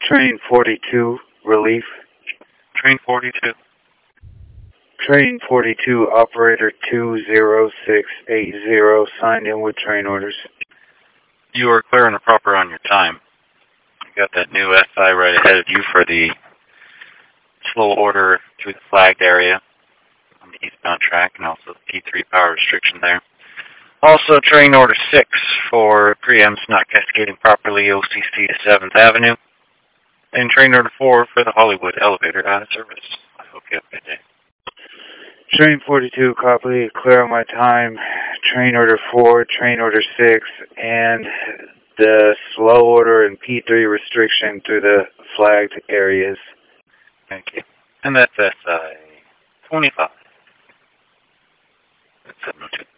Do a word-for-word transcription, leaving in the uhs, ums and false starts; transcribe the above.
Train forty-two, relief. Train forty-two. Train forty-two, operator two zero six eight zero, signed in with train orders. You are clear and proper on your time. You got that new S I right ahead of you for the slow order through the flagged area on the eastbound track, and also the P three power restriction there. Also, train order six for preamps not cascading properly, O C C to seventh Avenue. And train order four for the Hollywood elevator out of service. I hope you have a good day. Train forty-two, copy, clear on my time. Train order four, train order six, and the slow order and P three restriction through the flagged areas. Thank you. And that's S I twenty-five. That's seven oh two.